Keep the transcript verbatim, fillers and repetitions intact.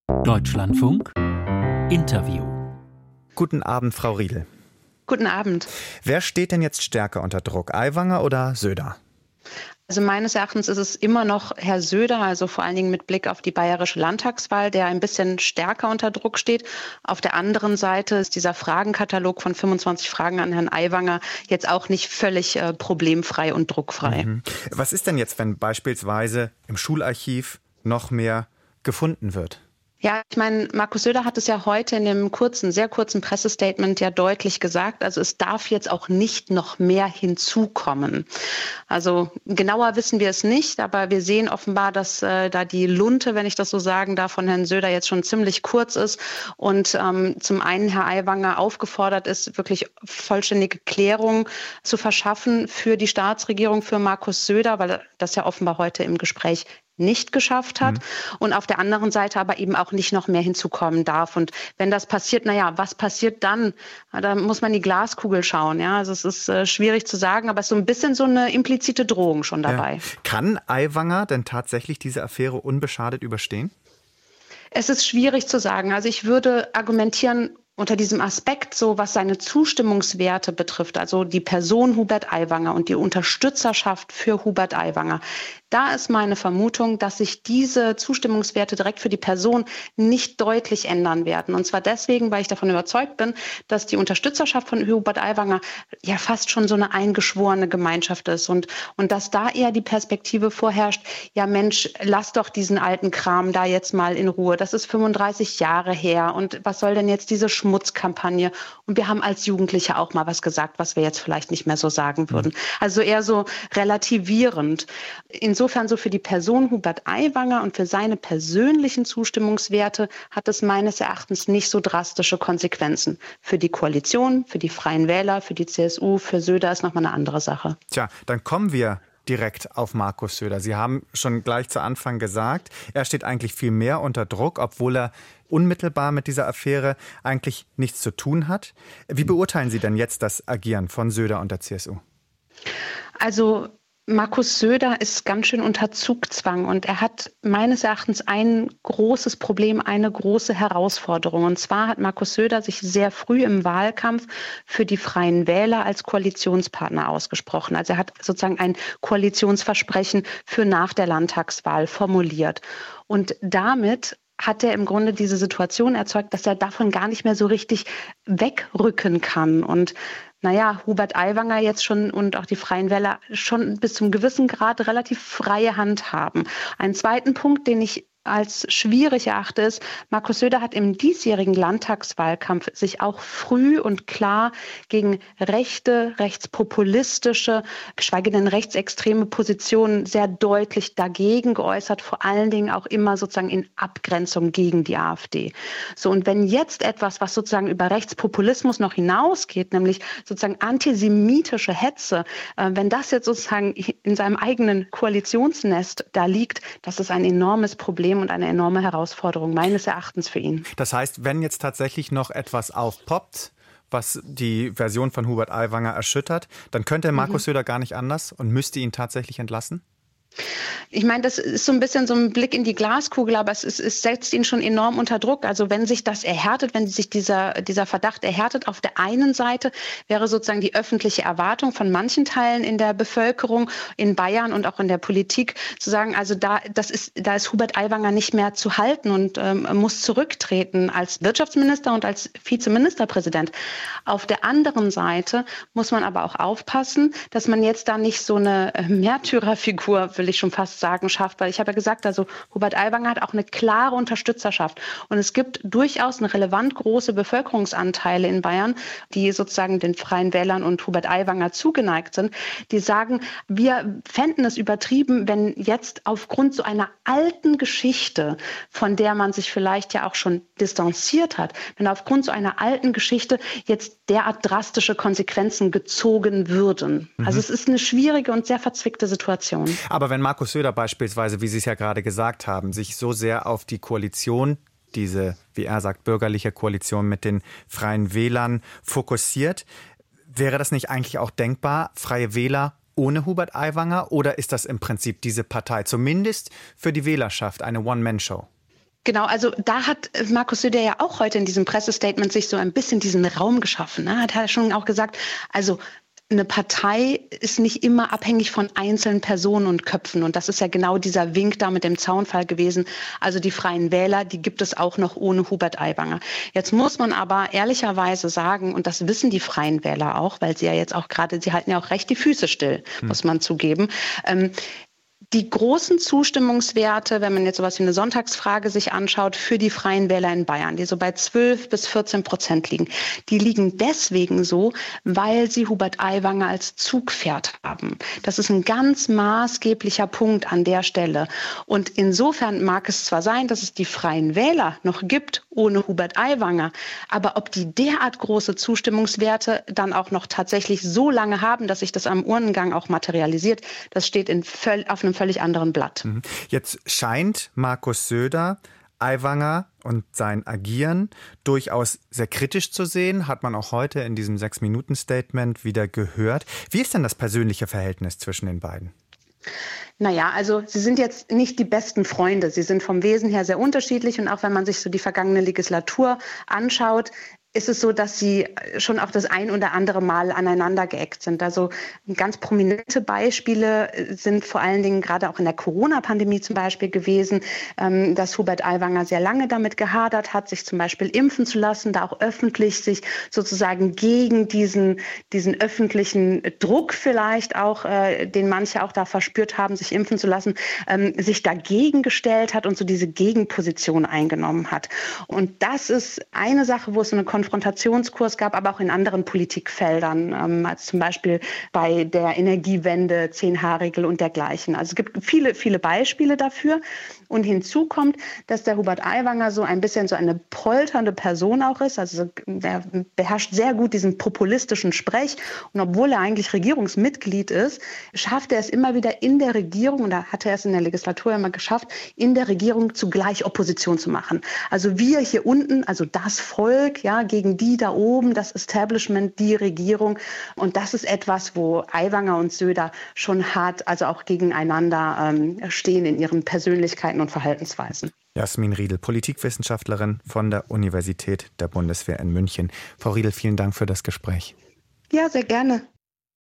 Deutschlandfunk Interview. Guten Abend, Frau Riedel. Guten Abend. Wer steht denn jetzt stärker unter Druck, Aiwanger oder Söder? Also meines Erachtens ist es immer noch Herr Söder, also vor allen Dingen mit Blick auf die bayerische Landtagswahl, der ein bisschen stärker unter Druck steht. Auf der anderen Seite ist dieser Fragenkatalog von fünfundzwanzig Fragen an Herrn Aiwanger jetzt auch nicht völlig äh, problemfrei und druckfrei. Mhm. Was ist denn jetzt, wenn beispielsweise im Schularchiv noch mehr gefunden wird? Ja, ich meine, Markus Söder hat es ja heute in dem kurzen, sehr kurzen Pressestatement ja deutlich gesagt. Also es darf jetzt auch nicht noch mehr hinzukommen. Also genauer wissen wir es nicht, aber wir sehen offenbar, dass äh, da die Lunte, wenn ich das so sagen darf, von Herrn Söder jetzt schon ziemlich kurz ist und ähm, zum einen Herr Aiwanger aufgefordert ist, wirklich vollständige Klärung zu verschaffen für die Staatsregierung, für Markus Söder, weil das ja offenbar heute im Gespräch nicht geschafft hat mhm. und auf der anderen Seite aber eben auch nicht noch mehr hinzukommen darf. Und wenn das passiert, naja, was passiert dann? Da muss man in die Glaskugel schauen. Ja, also es ist äh, schwierig zu sagen, aber es ist so ein bisschen so eine implizite Drohung schon dabei. Ja. Kann Aiwanger denn tatsächlich diese Affäre unbeschadet überstehen? Es ist schwierig zu sagen. Also ich würde argumentieren, unter diesem Aspekt, so was seine Zustimmungswerte betrifft, also die Person Hubert Aiwanger und die Unterstützerschaft für Hubert Aiwanger, da ist meine Vermutung, dass sich diese Zustimmungswerte direkt für die Person nicht deutlich ändern werden. Und zwar deswegen, weil ich davon überzeugt bin, dass die Unterstützerschaft von Hubert Aiwanger ja fast schon so eine eingeschworene Gemeinschaft ist und, und dass da eher die Perspektive vorherrscht, ja Mensch, lass doch diesen alten Kram da jetzt mal in Ruhe. Das ist fünfunddreißig Jahre her und was soll denn jetzt diese Schmutzkampagne? Und wir haben als Jugendliche auch mal was gesagt, was wir jetzt vielleicht nicht mehr so sagen würden. Also eher so relativierend. Insofern so für die Person Hubert Aiwanger und für seine persönlichen Zustimmungswerte hat es meines Erachtens nicht so drastische Konsequenzen. Für die Koalition, für die Freien Wähler, für die C S U, für Söder ist nochmal eine andere Sache. Tja, dann kommen wir direkt auf Markus Söder. Sie haben schon gleich zu Anfang gesagt, er steht eigentlich viel mehr unter Druck, obwohl er unmittelbar mit dieser Affäre eigentlich nichts zu tun hat. Wie beurteilen Sie denn jetzt das Agieren von Söder und der C S U? Also Markus Söder ist ganz schön unter Zugzwang und er hat meines Erachtens ein großes Problem, eine große Herausforderung. Und zwar hat Markus Söder sich sehr früh im Wahlkampf für die Freien Wähler als Koalitionspartner ausgesprochen. Also er hat sozusagen ein Koalitionsversprechen für nach der Landtagswahl formuliert. Und damit hat er im Grunde diese Situation erzeugt, dass er davon gar nicht mehr so richtig wegrücken kann. Und naja, Hubert Aiwanger jetzt schon und auch die Freien Wähler schon bis zum gewissen Grad relativ freie Hand haben. Einen zweiten Punkt, den ich als schwierig erachte, ist, Markus Söder hat im diesjährigen Landtagswahlkampf sich auch früh und klar gegen rechte, rechtspopulistische, geschweige denn rechtsextreme Positionen sehr deutlich dagegen geäußert, vor allen Dingen auch immer sozusagen in Abgrenzung gegen die AfD. So, und wenn jetzt etwas, was sozusagen über Rechtspopulismus noch hinausgeht, nämlich sozusagen antisemitische Hetze, äh, wenn das jetzt sozusagen in seinem eigenen Koalitionsnest da liegt, das ist ein enormes Problem und eine enorme Herausforderung meines Erachtens für ihn. Das heißt, wenn jetzt tatsächlich noch etwas aufpoppt, was die Version von Hubert Aiwanger erschüttert, dann könnte Markus mhm. Söder gar nicht anders und müsste ihn tatsächlich entlassen? Ich meine, das ist so ein bisschen so ein Blick in die Glaskugel, aber es, ist, es setzt ihn schon enorm unter Druck. Also wenn sich das erhärtet, wenn sich dieser, dieser Verdacht erhärtet, auf der einen Seite wäre sozusagen die öffentliche Erwartung von manchen Teilen in der Bevölkerung, in Bayern und auch in der Politik, zu sagen, also da, das ist, da ist Hubert Aiwanger nicht mehr zu halten und ähm, muss zurücktreten als Wirtschaftsminister und als Vizeministerpräsident. Auf der anderen Seite muss man aber auch aufpassen, dass man jetzt da nicht so eine Märtyrerfigur, will ich schon fast sagen, schafft, weil ich habe ja gesagt, also Hubert Aiwanger hat auch eine klare Unterstützerschaft und es gibt durchaus eine relevant große Bevölkerungsanteile in Bayern, die sozusagen den Freien Wählern und Hubert Aiwanger zugeneigt sind, die sagen, wir fänden es übertrieben, wenn jetzt aufgrund so einer alten Geschichte, von der man sich vielleicht ja auch schon distanziert hat, wenn aufgrund so einer alten Geschichte jetzt derart drastische Konsequenzen gezogen würden. Mhm. Also es ist eine schwierige und sehr verzwickte Situation. Aber wenn Markus Söder beispielsweise, wie Sie es ja gerade gesagt haben, sich so sehr auf die Koalition, diese, wie er sagt, bürgerliche Koalition mit den Freien Wählern fokussiert, wäre das nicht eigentlich auch denkbar, Freie Wähler ohne Hubert Aiwanger? Oder ist das im Prinzip diese Partei, zumindest für die Wählerschaft, eine One-Man-Show? Genau, also da hat Markus Söder ja auch heute in diesem Pressestatement sich so ein bisschen diesen Raum geschaffen. Ne? Hat er schon auch gesagt, also eine Partei ist nicht immer abhängig von einzelnen Personen und Köpfen. Und das ist ja genau dieser Wink da mit dem Zaunfall gewesen. Also die Freien Wähler, die gibt es auch noch ohne Hubert Aiwanger. Jetzt muss man aber ehrlicherweise sagen, und das wissen die Freien Wähler auch, weil sie ja jetzt auch gerade, sie halten ja auch recht die Füße still, hm. muss man zugeben. Ähm, Die großen Zustimmungswerte, wenn man jetzt sowas wie eine Sonntagsfrage sich anschaut, für die Freien Wähler in Bayern, die so bei zwölf bis vierzehn Prozent liegen, die liegen deswegen so, weil sie Hubert Aiwanger als Zugpferd haben. Das ist ein ganz maßgeblicher Punkt an der Stelle. Und insofern mag es zwar sein, dass es die Freien Wähler noch gibt ohne Hubert Aiwanger, aber ob die derart große Zustimmungswerte dann auch noch tatsächlich so lange haben, dass sich das am Urnengang auch materialisiert, das steht in völ- auf einem völlig anderen Blatt. Jetzt scheint Markus Söder Aiwanger und sein Agieren durchaus sehr kritisch zu sehen, hat man auch heute in diesem Sechs-Minuten-Statement wieder gehört. Wie ist denn das persönliche Verhältnis zwischen den beiden? Naja, also sie sind jetzt nicht die besten Freunde. Sie sind vom Wesen her sehr unterschiedlich. Und auch wenn man sich so die vergangene Legislatur anschaut, ist es so, dass sie schon auch das ein oder andere Mal aneinander geeckt sind. Also ganz prominente Beispiele sind vor allen Dingen gerade auch in der Corona-Pandemie zum Beispiel gewesen, dass Hubert Aiwanger sehr lange damit gehadert hat, sich zum Beispiel impfen zu lassen, da auch öffentlich sich sozusagen gegen diesen, diesen öffentlichen Druck vielleicht auch, den manche auch da verspürt haben, sich impfen zu lassen, sich dagegen gestellt hat und so diese Gegenposition eingenommen hat. Und das ist eine Sache, wo es so eine Konfrontationskurs gab, aber auch in anderen Politikfeldern, ähm, als zum Beispiel bei der Energiewende, Zehn-H-Regel und dergleichen. Also es gibt viele, viele Beispiele dafür. Und hinzu kommt, dass der Hubert Aiwanger so ein bisschen so eine polternde Person auch ist. Also der beherrscht sehr gut diesen populistischen Sprech. Und obwohl er eigentlich Regierungsmitglied ist, schafft er es immer wieder in der Regierung, und da hat er es in der Legislatur immer geschafft, in der Regierung zugleich Opposition zu machen. Also wir hier unten, also das Volk, ja, gegen die da oben, das Establishment, die Regierung. Und das ist etwas, wo Aiwanger und Söder schon hart, also auch gegeneinander ähm, stehen in ihren Persönlichkeiten und Verhaltensweisen. Jasmin Riedel, Politikwissenschaftlerin von der Universität der Bundeswehr in München. Frau Riedel, vielen Dank für das Gespräch. Ja, sehr gerne.